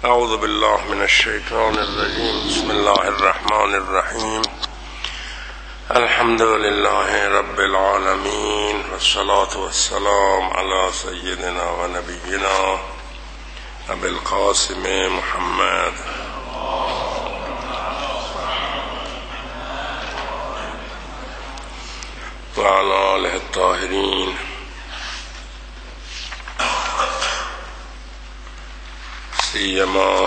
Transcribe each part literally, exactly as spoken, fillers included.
اعوذ بالله من الشیطان الرجیم. بسم الله الرحمن الرحیم. الحمد لله رب العالمین والصلاة والسلام علی سیدنا و نبینا ابی القاسم محمد و علی آله الطاهرین. سیما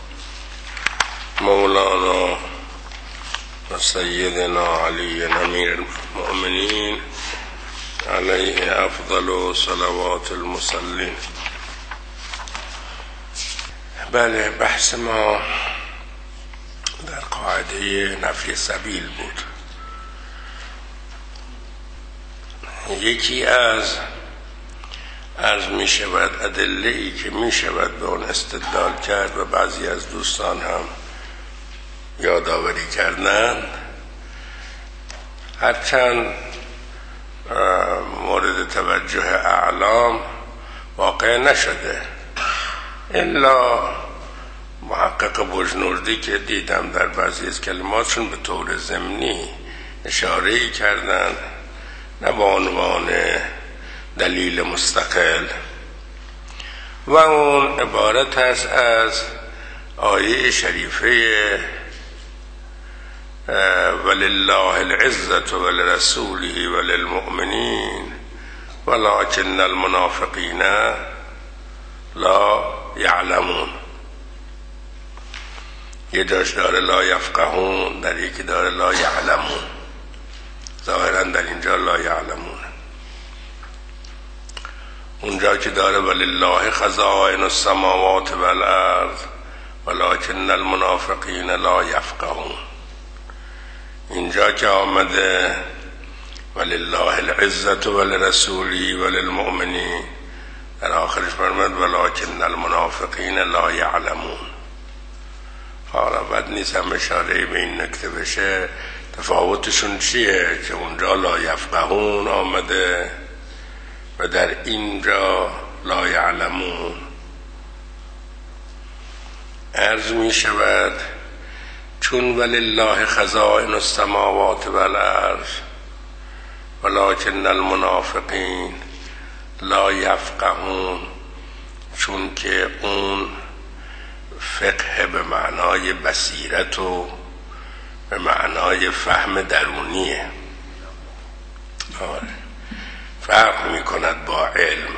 مولانا و سیدنا علی امیر المؤمنین علیه افضل صلوات المصلین. بله، بحث ما در قاعده نفی سبیل بود. یکی از عرض می شود ادله‌ای که می شود به اون استدلال کرد و بعضی از دوستان هم یادآوری کردند، هرچند مورد توجه اعلام واقع نشده، الا محقق بجنوردی که دیدم در بعضی از کلماتشون به طور ضمنی اشاره‌ای کردند، نه به عنوان دلیل مستقل، و اون عبارت است از آیه شریفه ولله العزة ولرسوله وللمؤمنین ولكن المنافقین لا یعلمون. یه جاش داره لا یفقهون، در یکی داره لا یعلمون. ظاهرا در اینجا لا یعلمون. اونجا که داره ولله خزائن السماوات والارض ولكن المنافقین لا یفقهون، اینجا که آمده ولله العزة ولرسوله وللمؤمنین، در آخرش فرمود ولكن المنافقین لا یعلمون. حالا بد نیست هم اشاره به این نکته بشه تفاوتشون چیه که اونجا لا یفقهون آمده و در اینجا لا یعلمون. عرض می شود چون ولله خزائن السماوات والارض ولكن المنافقین لا یفقهون، چون که اون فقه به معنای بصیرت و به معنای فهم درونیه، آره، فرق می کند با علم.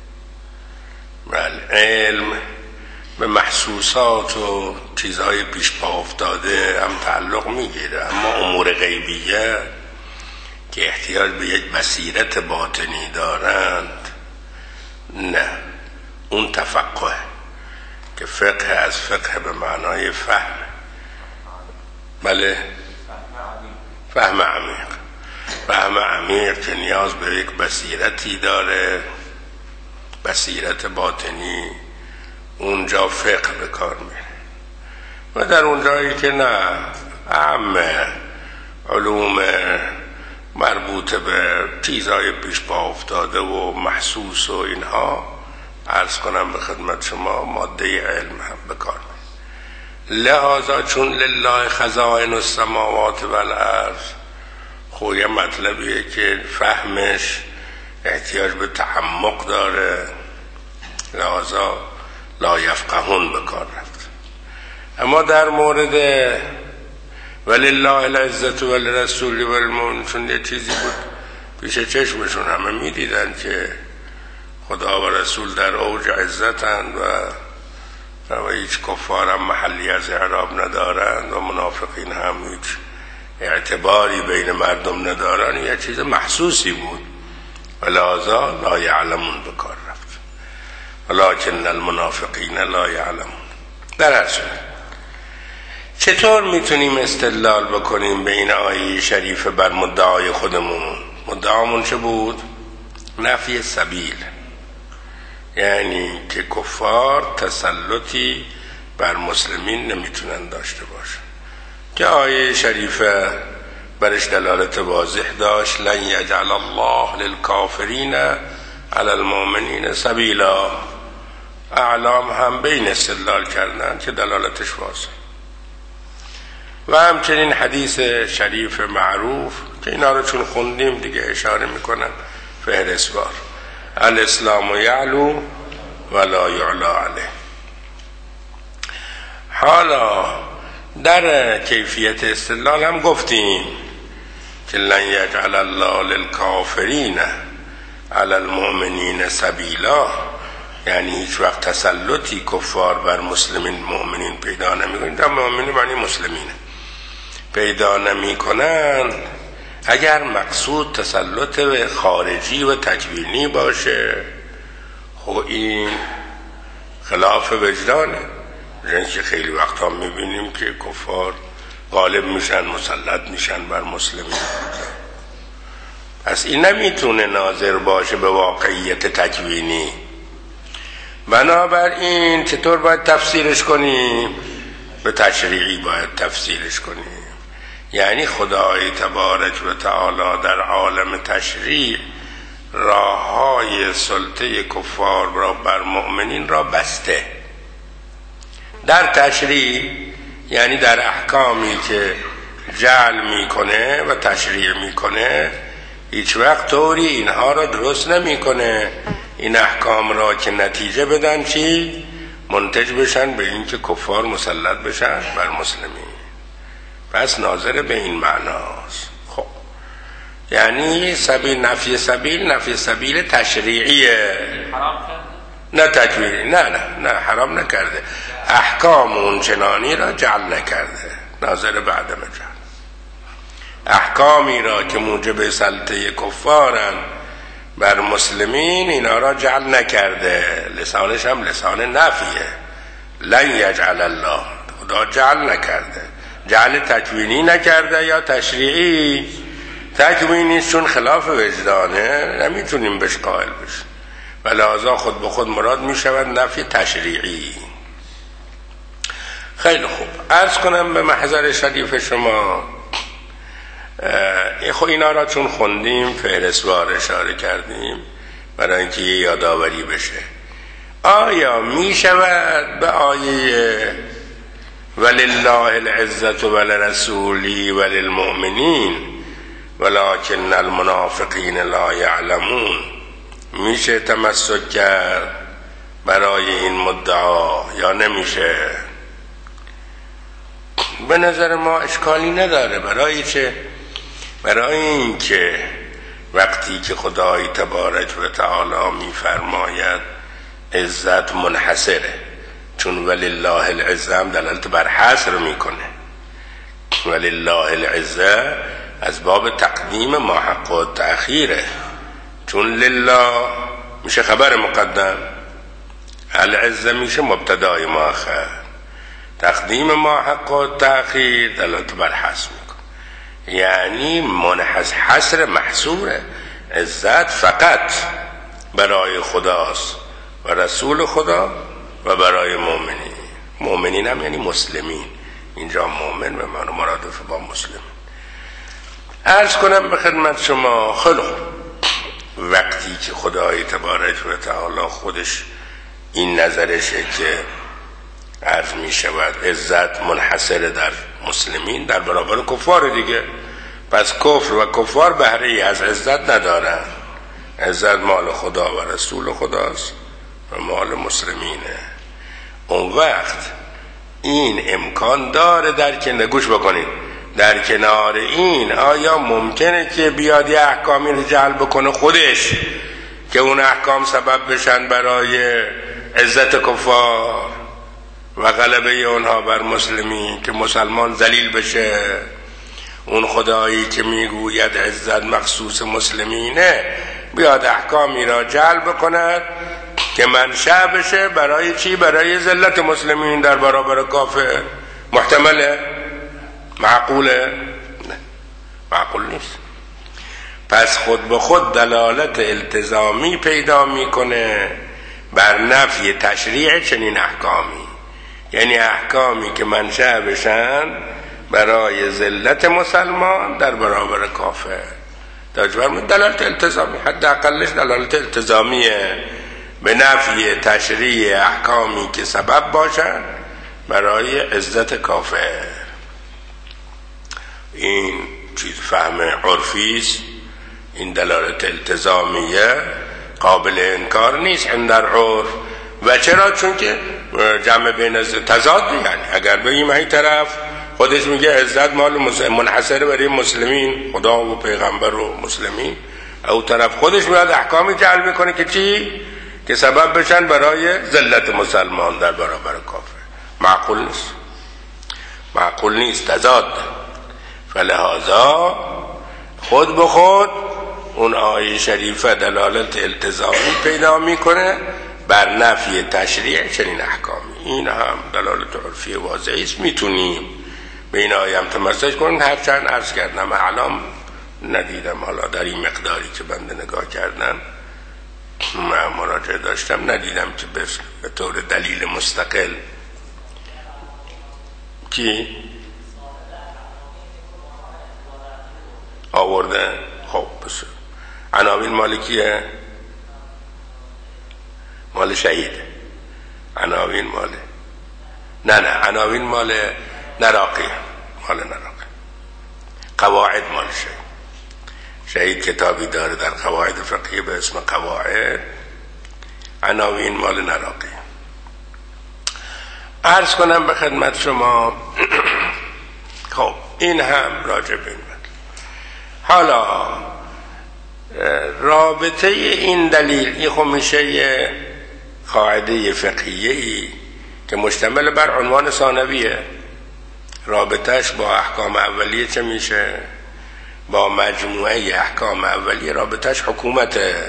بله، علم به محسوسات و چیزهای پیش پا افتاده هم تعلق میگیره، اما امور غیبیه که احتیاج به یک بصیرت باطنی دارند نه، اون تفقه که فقه از فقه به معنای فهم. بله، فهم عمیق. فهم عمیق که نیاز به یک بصیرتی داره، بصیرت باطنی، اونجا فقه به کار میره. و در اونجایی که نه، عامه علوم مربوط به چیزهای پیش پا افتاده و محسوس و اینها، عرض کنم به خدمت شما ماده علم هم به کار میره. لذا چون لله خزائن السماوات والارض، خب یه مطلبیه که فهمش احتیاج به تعمق داره، لذا لا یفقهون به کار رفت. اما در مورد ولله العزة ولرسوله والمؤمنین، چون یه چیزی بود پیش چشمشون، همه میدیدن که خدا و رسول در اوج عزتند و و هیچ کفار هم محلی از اعراب ندارند و منافقین هم هیچ اعتباری بین مردم ندارن، یه چیز محسوسی بود و لذا لا یعلمون به کار رفت. ولكن المنافقین لا یعلمون. در هر صورت چطور میتونیم استدلال بکنیم به این آیه شریفه بر مدعای خودمون؟ مدعامون چه بود؟ نفی سبیل، یعنی که کفار تسلطی بر مسلمین نمیتونن داشته باشن، که آیه شریفه برش دلالت واضح داشت لن یجعل الله للکافرین علی المؤمنین سبیلا، اعلام هم به این استدلال کردن که دلالتش واضحه. و همچنین حدیث شریف معروف که اینا رو چون خوندیم دیگه اشاره میکنم فهرستوار: الاسلام یعلو ولا یعلا علیه. حالا در کیفیت استدلال هم گفتیم که لن یجعل الله للکافرین علی المؤمنین سبیلا، یعنی هیچ وقت تسلطی کفار بر مسلمین مؤمنین پیدا نمیکنن، در مؤمنین معنی مسلمین پیدا نمیکنن اگر مقصود تسلط خارجی و تکوینی باشه. خب این خلاف وجدانه، که خیلی وقتا میبینیم که کفار غالب میشن، مسلط میشن بر مسلمین. پس این نمیتونه ناظر باشه به واقعیت تکوینی. بنابراین چطور باید تفسیرش کنیم؟ به تشریعی باید تفسیرش کنیم. یعنی خدای تبارک و تعالی در عالم تشریع راههای سلطه کفار را بر مؤمنین را بسته. در تشریع یعنی در احکامی که جعل میکنه و تشریع میکنه هیچ وقت طوری اینها را درست نمیکنه این احکام را که نتیجه بدن چی؟ منتج بشن به این که کفار مسلط بشن بر مسلمین. پس ناظر به این معناست. خب یعنی سبیل نفی سبیل نفی سبیل تشریعیه، نه تکوینی. نه نه نه حرام نکرده، احکام اون چنانی را جعل نکرده، ناظر بعد مجعل. احکامی را که موجب سلطه کفارن بر مسلمین اینا را جعل نکرده. لسانش هم لسان نفیه. لن یجعل الله، خدا جعل نکرده، جعل تکوینی نکرده یا تشریعی. تکوینیش چون خلاف وجدانه نمیتونیم بهش قائل بشیم و لحاظا خود به خود مراد میشود نفی تشریعی. خیلی خوب، عرض کنم به محضر شریف شما خب اینا را چون خوندیم فهرستوار اشاره کردیم برای اینکه یه یادآوری بشه. آیا می شود به آیه ولله العزة ولرسوله وللمؤمنین ولکن المنافقین لا یعلمون میشه تمسک کرد برای این مدعا یا نمیشه؟ به نظر ما اشکالی نداره. برای چه؟ برای این که وقتی که خدای تبارک و تعالی میفرماید عزت منحصره، چون ولله العزه هم دلالت بر حصر میکنه. ولله العزه از باب تقدیم ما حق و تأخیره، چون لله میشه خبر مقدم، العزه میشه مبتدای مؤخر. تقدیم ما حق و تأخیر دلالت بر حصر میکنه، یعنی منحصر حصر محصوره. عزت فقط برای خداست و رسول خدا و برای مؤمنین. مؤمنین هم یعنی مسلمین، اینجا مؤمن به معنی مرادف با مسلم. عرض کنم به خدمت شما خیلی وقتی که خدای تبارک و تعالی خودش این نظرشه که عرض می شود عزت منحصر در مسلمین در برابر کفار دیگه، پس کفر و کفار بهره از عزت ندارن. عزت مال خدا و رسول خداست و مال مسلمینه. اون وقت این امکان داره در که نگوش بکنید در کنار این آیا ممکنه که بیاد یه احکامی رو جعل بکنه خودش که اون احکام سبب بشن برای عزت کفار و غلبه اونها بر مسلمین، که مسلمان ذلیل بشه؟ اون خدایی که میگوید عزت مخصوص مسلمینه بیاد احکامی را جعل بکند که منشأ بشه برای چی؟ برای ذلت مسلمین در برابر کافر. محتمله؟ معقوله؟ نه، معقول نیست. پس خود به خود دلالت التزامی پیدا میکنه بر نفی تشریع چنین احکامی، یعنی احکامی که منشأ بشن برای ذلت مسلمان در برابر کافر. دلالت التزامی، حد اقلش دلالت التزامیه. به نفی تشریع احکامی که سبب باشند برای عزت کافر. این چیز فهم عرفی است، این دلالت التزامیه قابل انکار نیست عند العرف. و چرا؟ چون که جمع بین تضاد، یعنی اگر بگیم این طرف خودش میگه عزت مال منحصر برای مسلمین، خدا و پیغمبر و مسلمین، او طرف خودش میاد احکامی جعل میکنه که چی؟ که سبب بشن برای ذلت مسلمان در برابر کافر. معقول نیست، معقول نیست، تضاد. فلهذا خود به خود اون آیه شریفه دلالت التزامی پیدا میکنه بر نفی تشریع چنین احکامی. این هم دلالت عرفی واضحی است، میتونیم به این آیه هم تمسک کنیم. هرچند عرض کردم الان ندیدم، حالا در این مقداری که بنده نگاه کردم من مراجعه داشتم ندیدم که به طور دلیل مستقل کی آورده. خب بس عناوین مالکیه، مال شهید. عناوین مال نه نه عناوین مال نراقی، مال نراقی. قواعد مال شهید. شهید کتابی داره در قواعد فقهی به اسم قواعد. عناوین مال نراقی. عرض کنم به خدمت شما خب این هم راجع به این. حالا رابطه این دلیل این خب میشه یه قاعده فقهیه‌ای که مشتمل بر عنوان ثانویه. رابطهش با احکام اولیه چه میشه؟ با مجموعه احکام اولیه رابطهش حکومته،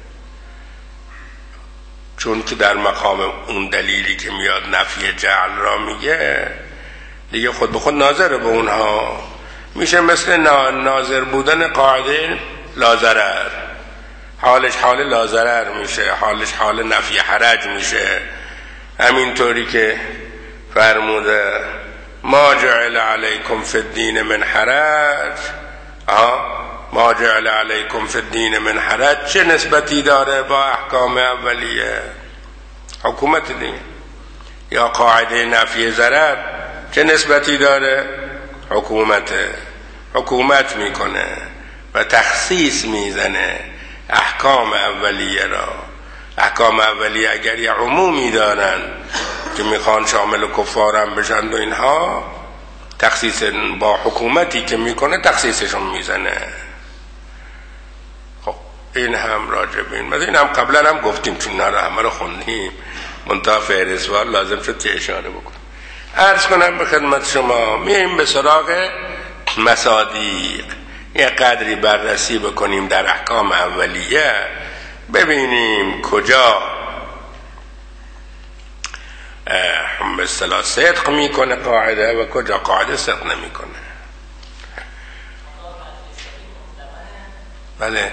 چون که در مقام اون دلیلی که میاد نفی جعل را میگه دیگه خود به خود ناظر به اونها میشه، مثل ناظر بودن قاعده لازرر، حالش حال لازرر میشه، حالش حال نفی حرج میشه. همینطوری که فرموده ما جعل علیکم فی الدین من حرج، آه ما جعل علیکم فی الدین من حرج چه نسبتی داره با احکام اولیه؟ حکومت دیگه. یا قاعده نفی ضرر چه نسبتی داره؟ حکومت. حکومت میکنه و تخصیص میزنه احکام اولیه را. احکام اولیه اگر یه عمومی دارن که میخوان شامل کفارم بشن و اینها، تخصیص با حکومتی که میکنه تخصیصشون میزنه. خب این هم راجع به این این هم قبلا هم گفتیم، چون اینا رو همه رو خوندیم، منتها فهرستوار لازم شد که اشاره بکنم. عرض کنم به خدمت شما میایم به سراغ مصادیق، یه قدری بررسی بکنیم در احکام اولیه، ببینیم کجا به اصطلاح صدق میکنه قاعده و کجا قاعده صدق نمیکنه. بله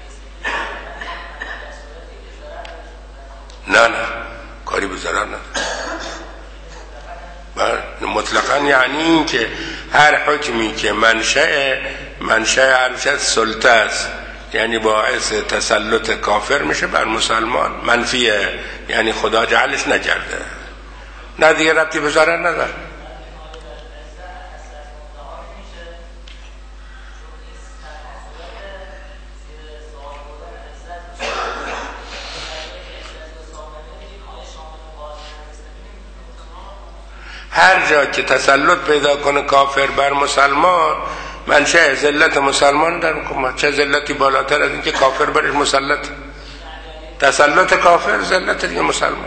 نه نه کاری به ضرر نداره. مطلقا یعنی این که هر حکمی که منشأ منشأ ارشد سلطه است، یعنی باعث تسلط کافر میشه بر مسلمان، منفیه، یعنی خدا جعلش نکرده، نه دیگه ربطی به ضرر نداره. هر جا که تسلط پیدا کنه کافر بر مسلمان، منشأ ذلت مسلمان در حکومت. چه ذلتی بالاتر از این که کافر برش مسلط؟ تسلط کافر ذلت دیگه مسلمان.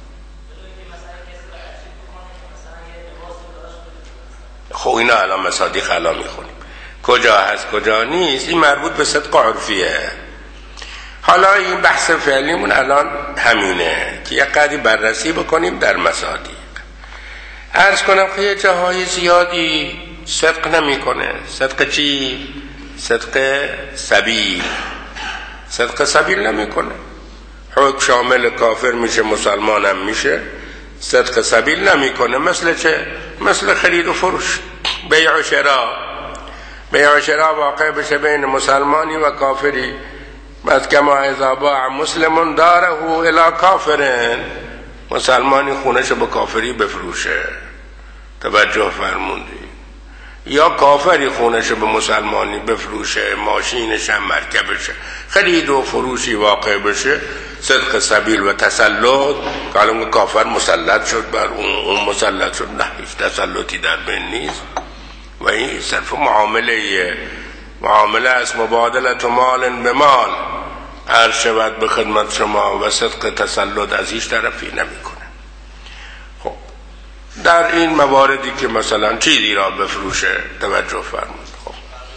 خب اینا الان مصادیق الان میخونیم، کجا هست کجا نیست، این مربوط به صدق عرفیه. حالا این بحث فعلیمون الان همینه که یک قدری بررسی بکنیم در مصادیق. عرض کنم که یه جاهای زیادی صدق نمی کنه. صدق چی؟ صدق سبیل. صدق سبیل نمی کنه. حکم شامل کافر میشه، مسلمان هم میشه، صدق سبیل نمی کنه. مثل چه؟ مثل خرید و فروش، بیع و شراء. بیع و شراء واقع بشه بین مسلمانی و کافری، بعد کما اذا باع مسلمون داره الی کافرن، مسلمانی خونهشو به کافری بفروشه. توجه فرموندی؟ یا کافری خونهشو به مسلمانی بفروشه، ماشینش هم مرکبش خرید و فروشی واقع بشه، صدق سبیل و تسلط، که الان کافر مسلط شد بر اون، اون مسلط شد، نه هیچ تسلطی در بین نیست و این صرف معامله معامله است، مبادلت مال به مال، هر شود به خدمت شما و صدق تسلط از هیچ طرفی نمیکنه. خب در این مواردی که مثلا چیزی را بفروشه، توجه فرمود، خب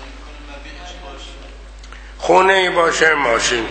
خونه ای باشه، ماشین،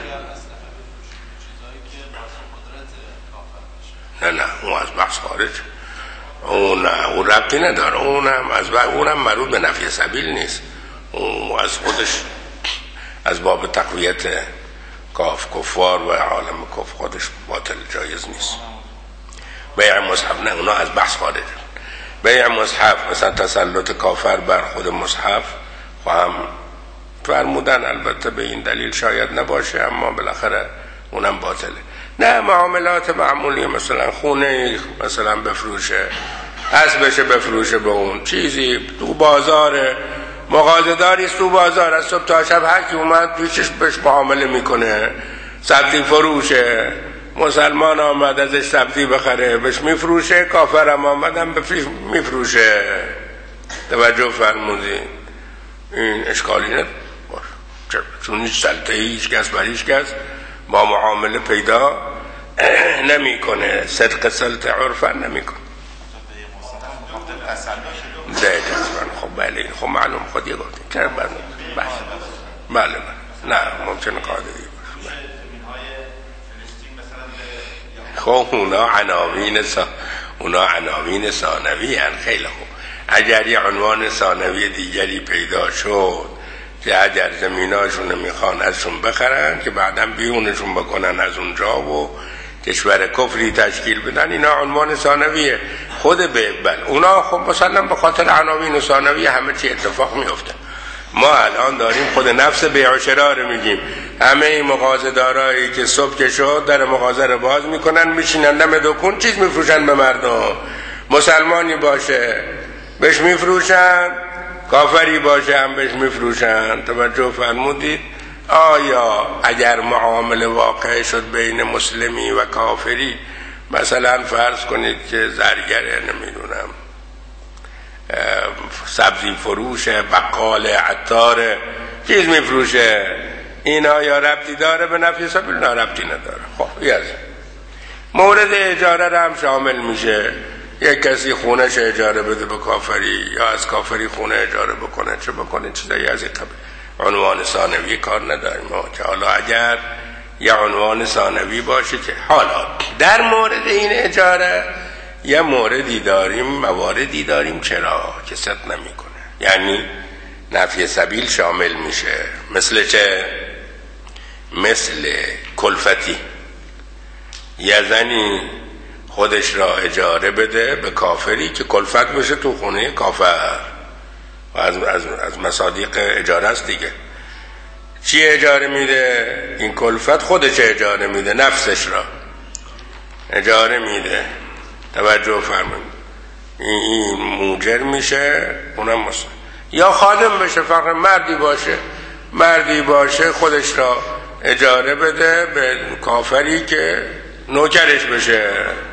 نه نه اون از بحث خارج، اون اون ربطی نداره، اونم از اونم مربوط به نفی سبیل نیست، اون از خودش از باب تقویت کاف کفار و عالم کف خودش باطل، جایز نیست. بیع مصحف نه، اونا از بحث خارج. بیع مصحف مثلا تسلط کافر بر خود مصحف خواهم فرمودن، البته به این دلیل شاید نباشه، اما بالاخره اونم باطله. نه معاملات معمولی، مثلا خونه مثلا بفروشه، اسبش بفروشه به اون، چیزی تو بازار مغازه‌داری است، تو بازار از صبح تا شب هر کی اومد پیشش بهش معامله میکنه، سبزی فروشه، مسلمان آمد ازش سبزی بخره بهش میفروشه، کافرم آمدم بهش میفروشه. توجه فرمودی؟ این اشکالی نه باش، چون هیچ سلطه هیچ کس بر هیچ کس با معامله پیدا نمیکنه، صدق سلطه عرفا نمیکنه. ده خب بله، خب معلوم خودی گفتیم چرا بله بله بله نه ممکنه قاعده باشه. خب اونا عناوین سا اونا عناوین ثانوی هن، خیلی خوب. اگر یه عنوان ثانوی دیگری پیدا شد که اگر زمیناشون میخوان ازشون بخرن که بعدم بیونشون بکنن از اونجا و کشور کفری تشکیل بدن، اینا عنوان ثانویه. خود به بل اونا خب مثلا به خاطر عناوین ثانوی همه چی اتفاق میفته. ما الان داریم خود نفس بیع و شراء رو میگیم، همه این مغازه‌دارایی که صبح که شد در مغازه رو باز میکنن، میشینن دم دکون چیز میفروشن به مردم، مسلمانی باشه بهش میفروشن، کافری باشه هم بهش میفروشن. توجه فرمودید؟ آیا اگر معامله واقع شد بین مسلمی و کافری، مثلا فرض کنید که زرگره، نمیدونم سبزی فروشه، بقال، عطار چیز میفروشه، اینا یا ربطی داره به نفی سبیل؟ نه ربطی نداره. خب یه مورد اجاره رو هم شامل میشه، یک کسی خونهش اجاره بده به کافری یا از کافری خونه اجاره بکنه، چه بکنه چیزایی از این قبیل. عنوان ثانوی کار نداریم ما، که حالا اگر یه عنوان ثانوی باشه که حالا در مورد این اجاره یه موردی داریم، مواردی داریم چرا که صدق نمیکنه، یعنی نفی سبیل شامل میشه. مثل چه؟ مثل کلفتی، یه زنی خودش را اجاره بده به کافری که کلفت بشه تو خونه کافر، و از, از, از مصادیق اجاره است دیگه. چی اجاره میده؟ این کلفت خودش اجاره میده، نفسش را اجاره میده. توجه فرمایید، این, این موجر میشه، اونم مصر. یا خادم بشه، فقط مردی باشه، مردی باشه خودش را اجاره بده به کافری که نوکرش بشه،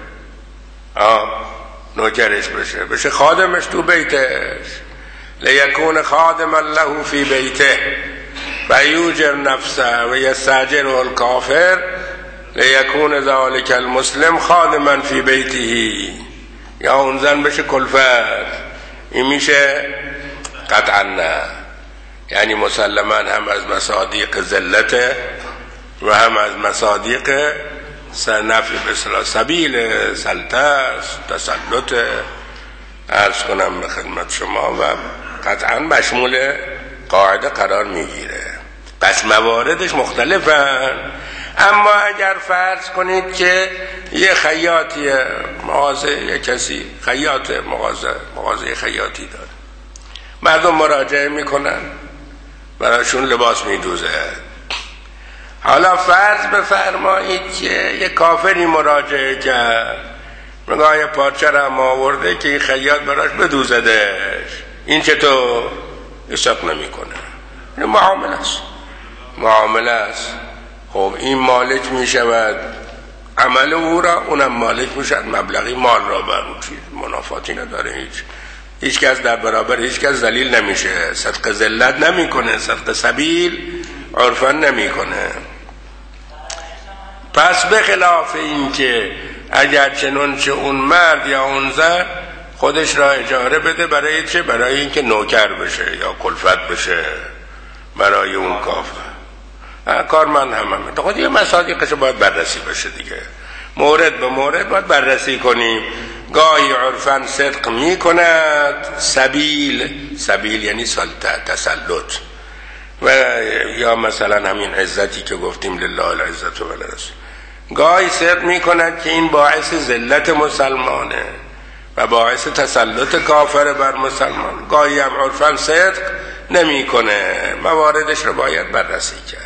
آه نوکرش بشه، بشه خادمش تو بیتش. لیکون خادما له فی بیته و یوجر نفسه و یستاجره الکافر لیکون ذلک المسلم خادما فی بیته. یا اون زن بشه کلفت، این میشه؟ قطعا نه. یعنی مسلما هم از مصادیق ذلته و هم از مصادیق نفی به اصطلاح سبیل سلطه تسلط، عرض کنم به خدمت شما، و قطعا مشمول قاعده قرار میگیره. پس مواردش مختلفن. اما اگر فرض کنید که یه خیاطی مغازه، یه کسی خیاط مغازه مغازه خیاطی داره، مردم مراجعه میکنن براشون لباس میدوزه، حالا فرض بفرمایید که یه کافری مراجعه کرد، میگه یه پارچه رو هم آورده که این خیاط براش بدوزدش، این چطور؟ حساب نمی کنه. این معامله است، معامله است. خب این مالک می شود عمل او را، اونم مالک می شود مبلغی مال را بر اون چیز، منافاتی نداره. هیچ هیچ کس در برابر هیچ کس ذلیل نمیشه، صدق ذلت نمی کنه، صدق سبیل عرفا نمی کنه. پس به خلاف این که اگر چنانچه اون مرد یا اون زن خودش را اجاره بده، برای چه؟ برای اینکه نوکر بشه یا کلفت بشه برای اون کافر. کارمند هم همه خود یه مصادیقش باید بررسی بشه دیگه، مورد به مورد باید بررسی کنیم. گاهی عرفاً صدق می کند، سبیل سبیل یعنی سلطه، تسلط، و یا مثلا همین عزتی که گفتیم لله العزت و لرسول، گاهی صدق می کند که این باعث ذلت مسلمانه و باعث تسلط کافر بر مسلمان. گاهی هم عرفاً صدق نمی کنه، مواردش رو باید بررسی کرد.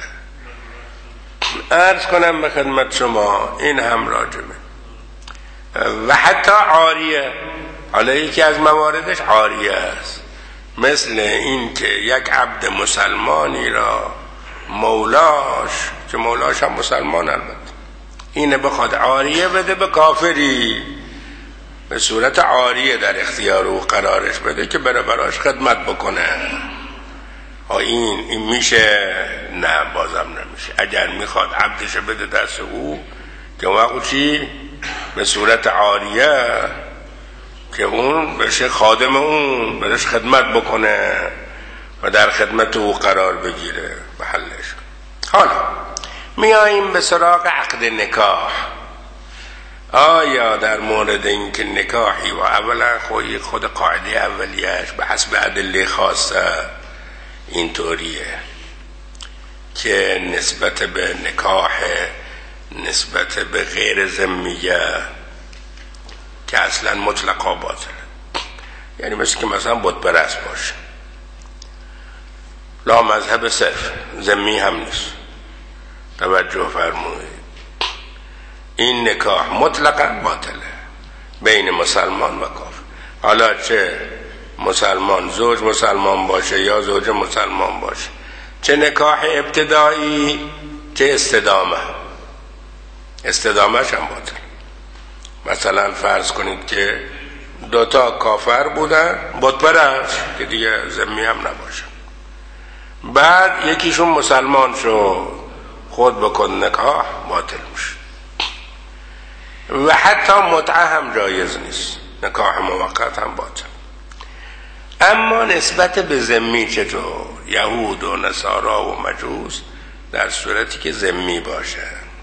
عرض کنم به خدمت شما این هم راجبه. و حتی عاریه، حالا یکی از مواردش عاریه است، مثل این که یک عبد مسلمانی را مولاش، که مولاش هم مسلمان البته، اینه بخواد عاریه بده به کافری، به صورت عاریه در اختیار او قرارش بده که بره براش خدمت بکنه. این این میشه؟ نه، بازم نمیشه. اگر میخواد عبدش بده دست او، که وقت چی؟ به صورت عاریه، که اون بشه خادم اون، برش خدمت بکنه و در خدمت او قرار بگیره به حلش. حالا میاییم به سراغ عقد نکاح. آیا در مورد این که نکاحی و اولا خود خود قاعده اولیش به حسب ادله خاصه اینطوریه که نسبت به نکاح، نسبت به غیر ذمیه که اصلا مطلقا باطله، یعنی مثل که مثلا بت پرست باشه، لا مذهب صرف، ذمی هم نیست. توجه فرمایید، این نکاح مطلقا باطله بین مسلمان و کافر. حالا چه مسلمان زوج مسلمان باشه یا زوج مسلمان باشه، چه نکاح ابتدایی چه استدامه، استدامهش هم باطل. مثلا فرض کنید که دوتا کافر بودن، بت پرست که دیگه ذمی هم نباشه، بعد یکیشون مسلمان شو، خود بکن نکاح باطل میشه. و حتی متعه هم جایز نیست، نکاح موقت هم باطل. اما نسبت به ذمی چطور؟ یهود و نصارا و مجوس در صورتی که ذمی باشه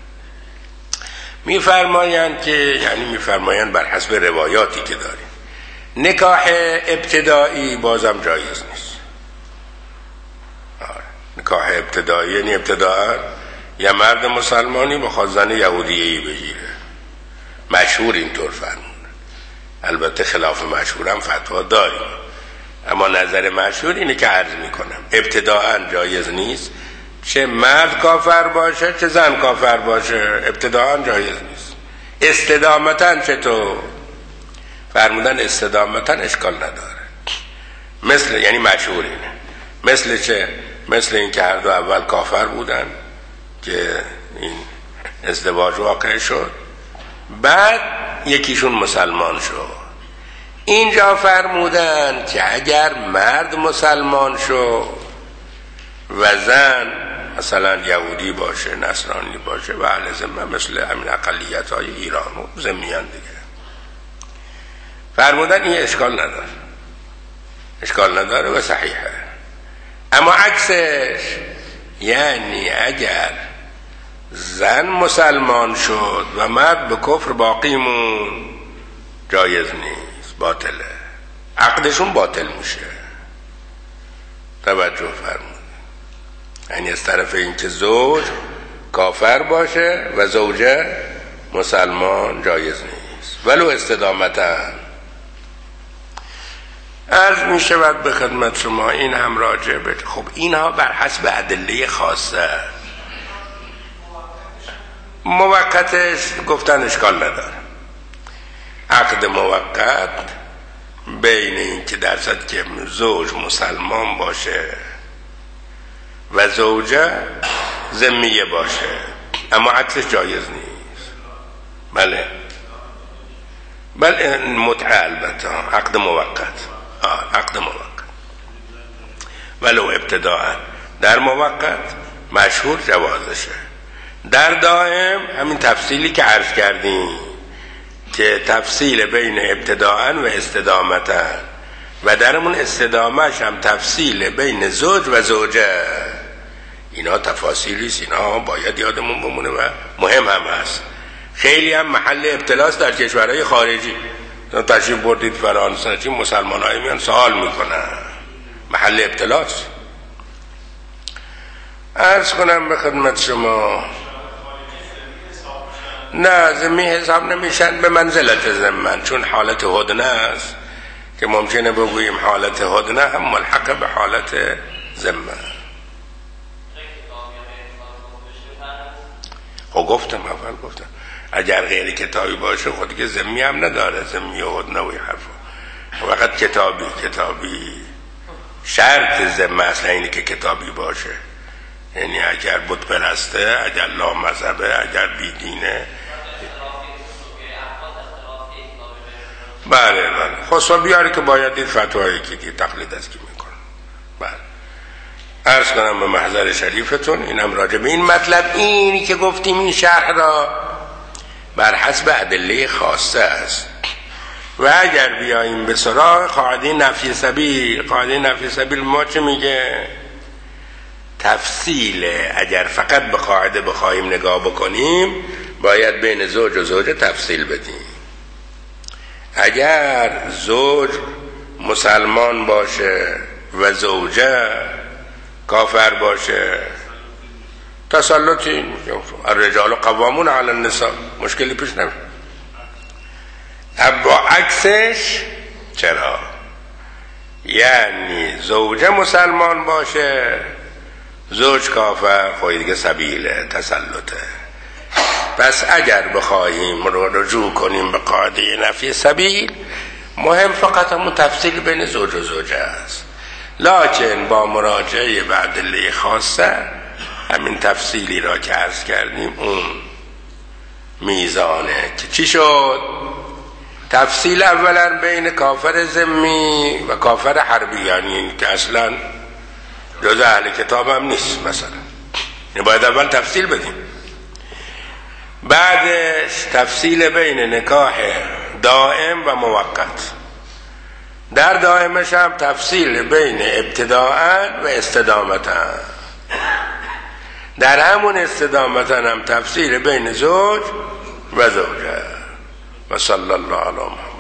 میفرمایند که، یعنی میفرمایند بر حسب روایاتی که داریم، نکاح ابتدایی بازم جایز نیست. نکاح ابتدایی یعنی ابتداء یه مرد مسلمانی بخواد زن یهودیه‌ای بگیره، مشهور اینطور فرمون. البته خلاف مشهور هم فتوا داریم، اما نظر مشهور اینه که عرض میکنم ابتداء جایز نیست، چه مرد کافر باشه چه زن کافر باشه، ابتداء جایز نیست. استدامتا چطور؟ فرمودن استدامتا اشکال نداره، مثل، یعنی مشهور اینه، مثل چه؟ مثل این که هر دو اول کافر بودن که این ازدواج واقع شد، بعد یکیشون مسلمان شد. اینجا فرمودن که اگر مرد مسلمان شد و زن مثلا یهودی باشه، نصرانی باشه و اهل ذمه، مثل همین اقلیت های ایران و ذمیان دیگه، فرمودن این اشکال نداره، اشکال نداره و صحیحه. اما عکسش، یعنی اگر زن مسلمان شد و مرد به کفر باقی مون، جایز نیست، باطله، عقدشون باطل میشه. توجه فرمود، یعنی از طرف این که زوج کافر باشه و زوجه مسلمان جایز نیست ولو استدامتا. عرض می شود به خدمت شما این هم راجع به، خب اینها بر حسب ادله خاصه، موقتش گفتن اشکال نداره. عقد موقت بین این که درصد که زوج مسلمان باشه و زوجه ذمیه باشه، اما عکسش جایز نیست. بله بله متعه، البته عقد موقت، آه عقد موقت ولو ابتداء در موقت مشهور جوازشه. در دائم همین تفصیلی که عرض کردیم که تفصیل بین ابتداء و استدامتا، و درمون استدامش هم تفصیل بین زوج و زوجه. اینا تفاصیلیست، اینا باید یادمون بمونه و مهم هم هست. خیلی هم محل ابتلاست در کشورهای خارجی. تشریف بردید فرانسه چی مسلمان های میان سوال میکنن، محل ابتلاست. عرض کنم به خدمت شما نه ذمی حساب نمیشن به منزلت ذمن، چون حالت هدنه است که ممکنه بگوییم حالت هدنه هم ملحق به حالت ذمه. خب گفتم اول گفتم اگر غیر کتابی باشه خودی که ذمی هم نداره، ذمی و هدنه و حرفا. فقط کتابی کتابی شرط ذمه اصلا اینه که کتابی باشه، یعنی اگر بت پرسته، اگر لامذهبه، اگر بیدینه. بله بله خصوصا بیاری که باید دید فتوایی که دید تقلید از کی میکنه. بله عرض کنم به محضر شریفتون، اینم راجع به این مطلب، اینی که گفتیم این شرح را بر حسب ادله خاصه است. و اگر بیاییم به سراغ قاعده نفی سبیل، قاعده نفی سبیل ما چه میگه؟ تفصیل اگر فقط به قاعده بخواهیم نگاه بکنیم باید بین زوج و زوجه تفصیل بدیم. اگر زوج مسلمان باشه و زوجه کافر باشه تسلطی الرجال قوامون علی النساء، مشکلی پیش نمیاد. با عکسش چرا؟ یعنی زوجه مسلمان باشه زوج کافر، خواهی دیگه سبیله تسلطه. پس اگر بخواهیم رجوع کنیم به قاعده نفی سبیل، مهم فقط همون تفصیل بین زوج و زوجه است، لکن با مراجعه به ادله خاصه همین تفصیلی را که عرض کردیم اون میزانه که چی شد؟ تفصیل اولا بین کافر ذمی و کافر حربی، یعنی که اصلا جز اهل کتاب هم نیست مثلا، باید اول تفصیل بدیم. بعدش تفصیل بین نکاح دائم و موقت. در دائمش هم تفصیل بین ابتداء و استدامتا. در همون استدامتا هم تفصیل بین زوج و زوجه. و صلی الله علیه